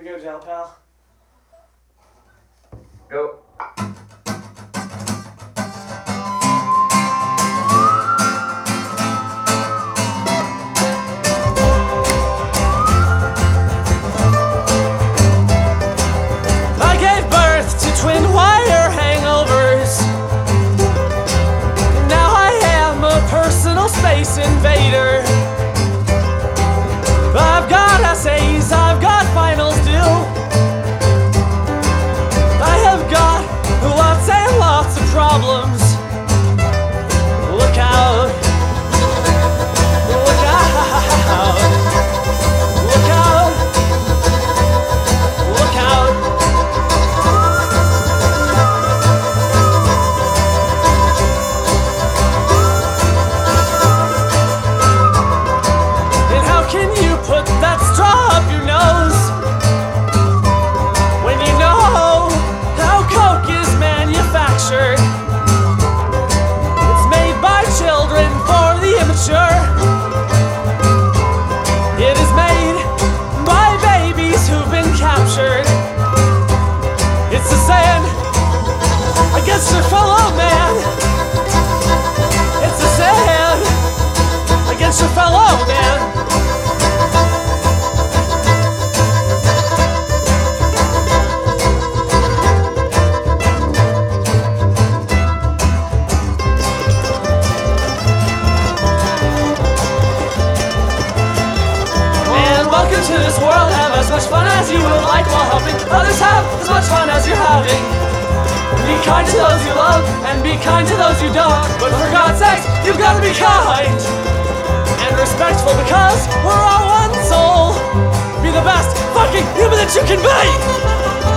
go, Gel Pal. Go. I gave birth to twin wire hangovers. Now I am a personal space invader. I've got essays, I've got finals due. I have got lots and lots of problems. Look out. Look out. Look out. Look out. And how can you put that straw up your nose when you know how Coke is manufactured? It's made by children for the immature. It is made by babies who've been captured. It's a sin against your fellow man. It's a sin against your fellow man. Welcome to this world, have as much fun as you would like while helping others have as much fun as you're having. Be kind to those you love and be kind to those you don't. But for God's sake, you've got to be kind and respectful because we're all one soul. Be the best fucking human that you can be.